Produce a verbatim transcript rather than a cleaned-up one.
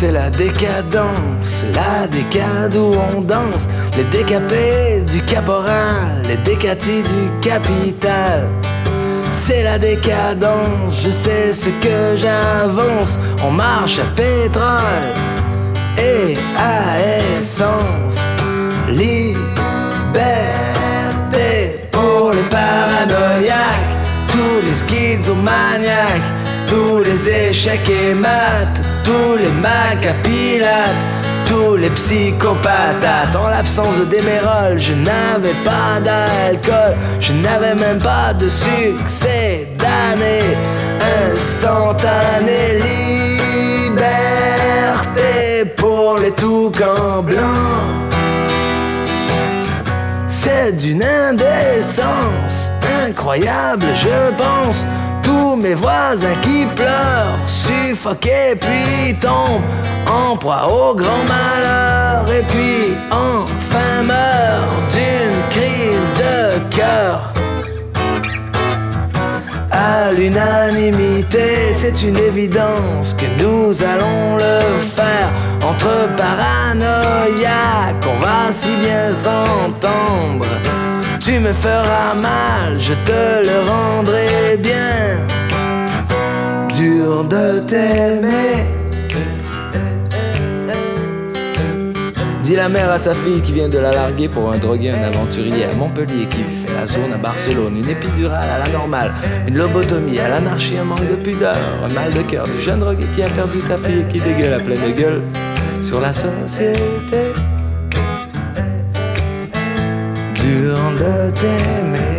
C'est la décadence, la décade où on danse. Les décapés du caporal, les décatis du capital. C'est la décadence, je sais ce que j'avance. On marche à pétrole et à essence. Liberté pour les paranoïaques, tous les schizomaniaques, tous les échecs et maths, tous les macapilates, tous les psychopathes. En l'absence de démérol, je n'avais pas d'alcool, je n'avais même pas de succès d'année instantanée. Liberté pour les toucans blancs. C'est d'une indécence incroyable, je pense. Tous mes voisins qui pleurent, suffoqués puis tombent en proie au grand malheur. Et puis enfin meurent d'une crise de cœur. À l'unanimité, c'est une évidence que nous allons le faire. Entre paranoïaques, on va si bien s'entendre. Tu me feras mal, je te le rendrai bien. Dur de t'aimer. Dit la mère à sa fille qui vient de la larguer pour un drogué, un aventurier à Montpellier qui fait la zone à Barcelone. Une épidurale à la normale, une lobotomie à l'anarchie, un manque de pudeur, un mal de cœur du jeune drogué qui a perdu sa fille et qui dégueule à pleine gueule sur la société. Dur de t'aimer.